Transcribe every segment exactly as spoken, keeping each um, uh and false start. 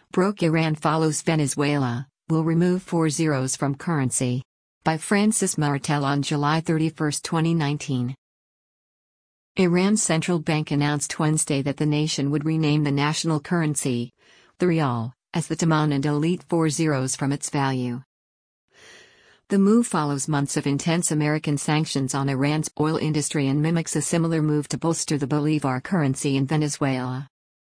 Broke Iran follows Venezuela, will remove four zeros from currency. By Francis Martel on July thirty-first, twenty nineteen. Iran's central bank announced Wednesday that the nation would rename the national currency, the rial, as the Taman and delete four zeros from its value. The move follows months of intense American sanctions on Iran's oil industry and mimics a similar move to bolster the Bolivar currency in Venezuela.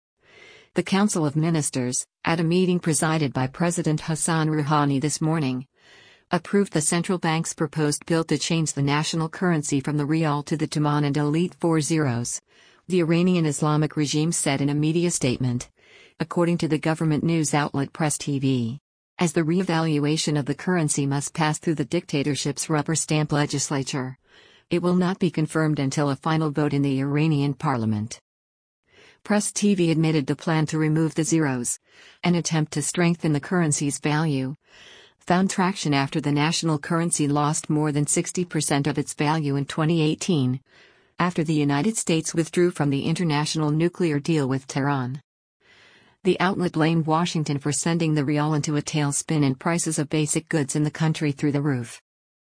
The Council of Ministers, at a meeting presided by President Hassan Rouhani this morning, approved the central bank's proposed bill to change the national currency from the rial to the Taman and delete four zeros, the Iranian Islamic regime said in a media statement, according to the government news outlet Press T V. As the re-evaluation of the currency must pass through the dictatorship's rubber stamp legislature, it will not be confirmed until a final vote in the Iranian parliament. Press T V admitted the plan to remove the zeros, an attempt to strengthen the currency's value, found traction after the national currency lost more than sixty percent of its value in twenty eighteen, after the United States withdrew from the international nuclear deal with Tehran. The outlet blamed Washington for sending the rial into a tailspin and prices of basic goods in the country through the roof.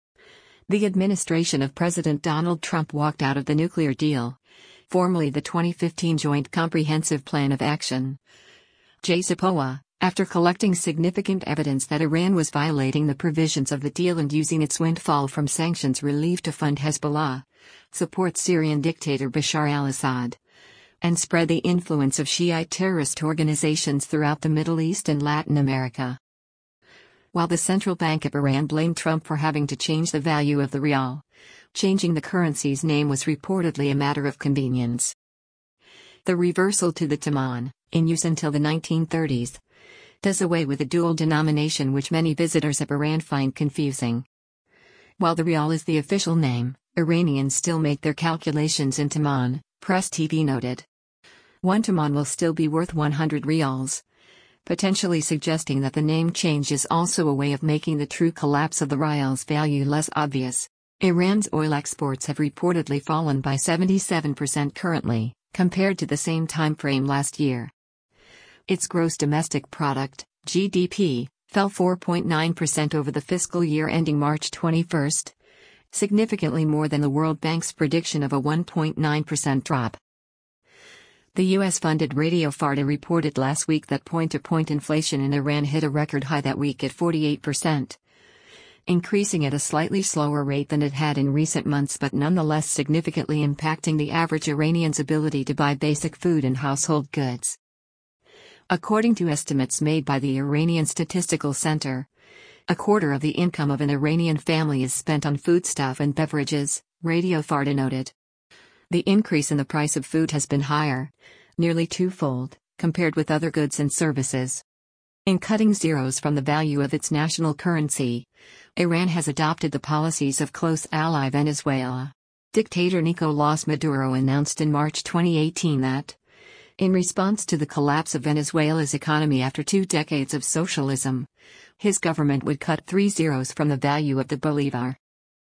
The administration of President Donald Trump walked out of the nuclear deal, formerly the twenty fifteen Joint Comprehensive Plan of Action, J C P O A, after collecting significant evidence that Iran was violating the provisions of the deal and using its windfall from sanctions relief to fund Hezbollah, support Syrian dictator Bashar al-Assad, and spread the influence of Shiite terrorist organizations throughout the Middle East and Latin America. While the Central Bank of Iran blamed Trump for having to change the value of the rial, changing the currency's name was reportedly a matter of convenience. The reversal to the Taman, in use until the nineteen thirties, does away with the dual denomination which many visitors of Iran find confusing. While the rial is the official name, Iranians still make their calculations in Taman, Press T V noted. One Taman will still be worth one hundred rials, potentially suggesting that the name change is also a way of making the true collapse of the rial's value less obvious. Iran's oil exports have reportedly fallen by seventy-seven percent currently, compared to the same time frame last year. Its gross domestic product, G D P, fell four point nine percent over the fiscal year ending March twenty-first, significantly more than the World Bank's prediction of a one point nine percent drop. The U S-funded Radio Farda reported last week that point-to-point inflation in Iran hit a record high that week at forty-eight percent, increasing at a slightly slower rate than it had in recent months but nonetheless significantly impacting the average Iranian's ability to buy basic food and household goods. According to estimates made by the Iranian Statistical Center, a quarter of the income of an Iranian family is spent on foodstuff and beverages, Radio Farda noted. The increase in the price of food has been higher, nearly twofold, compared with other goods and services. In cutting zeros from the value of its national currency, Iran has adopted the policies of close ally Venezuela. Dictator Nicolás Maduro announced in March twenty eighteen that, in response to the collapse of Venezuela's economy after two decades of socialism, his government would cut three zeros from the value of the bolivar.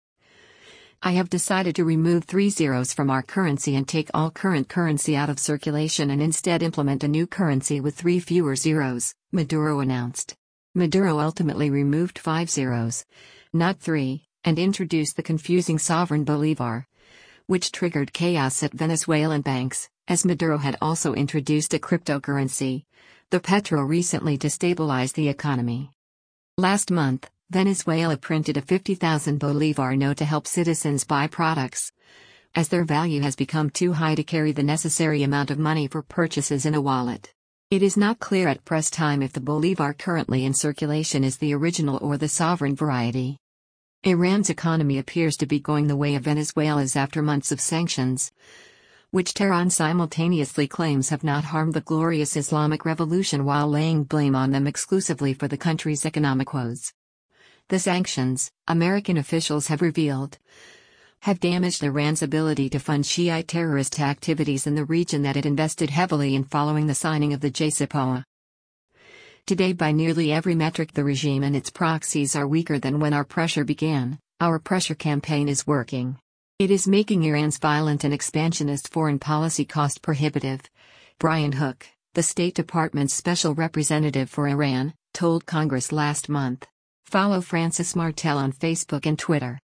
I have decided to remove three zeros from our currency and take all current currency out of circulation and instead implement a new currency with three fewer zeros, Maduro announced. Maduro ultimately removed five zeros, not three, and introduced the confusing sovereign bolivar, which triggered chaos at Venezuelan banks, as Maduro had also introduced a cryptocurrency. The petro recently destabilized the economy. Last month, Venezuela printed a fifty thousand bolivar note to help citizens buy products, as their value has become too high to carry the necessary amount of money for purchases in a wallet. It is not clear at press time if the bolivar currently in circulation is the original or the sovereign variety. Iran's economy appears to be going the way of Venezuela's after months of sanctions, which Tehran simultaneously claims have not harmed the glorious Islamic Revolution while laying blame on them exclusively for the country's economic woes. The sanctions, American officials have revealed, have damaged Iran's ability to fund Shiite terrorist activities in the region that it invested heavily in following the signing of the J C P O A. Today, by nearly every metric, the regime and its proxies are weaker than when our pressure began. Our pressure campaign is working. It is making Iran's violent and expansionist foreign policy cost prohibitive. Brian Hook, the State Department's special representative for Iran, told Congress last month. Follow Francis Martel on Facebook and Twitter.